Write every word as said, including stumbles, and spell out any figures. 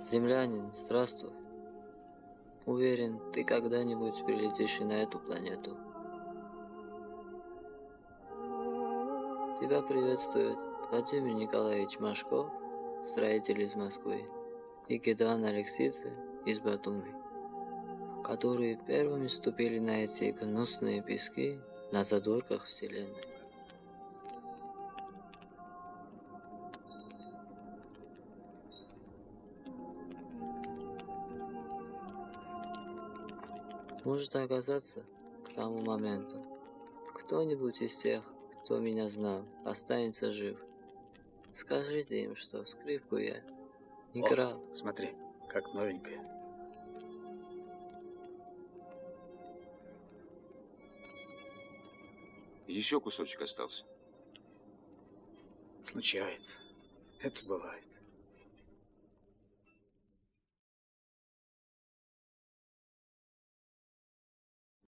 Землянин, здравствуй. Уверен, ты когда-нибудь прилетишь и на эту планету. Тебя приветствует Владимир Николаевич Машков, строитель из Москвы, и Гедеон Алексидзе из Батуми, которые первыми ступили на эти гнусные пески на задворках Вселенной. Может оказаться, к тому моменту, кто-нибудь из тех, кто меня знал, останется жив. Скажите им, что скрипку я играл. О, смотри, как новенькая. Еще кусочек остался. Случается. Это бывает.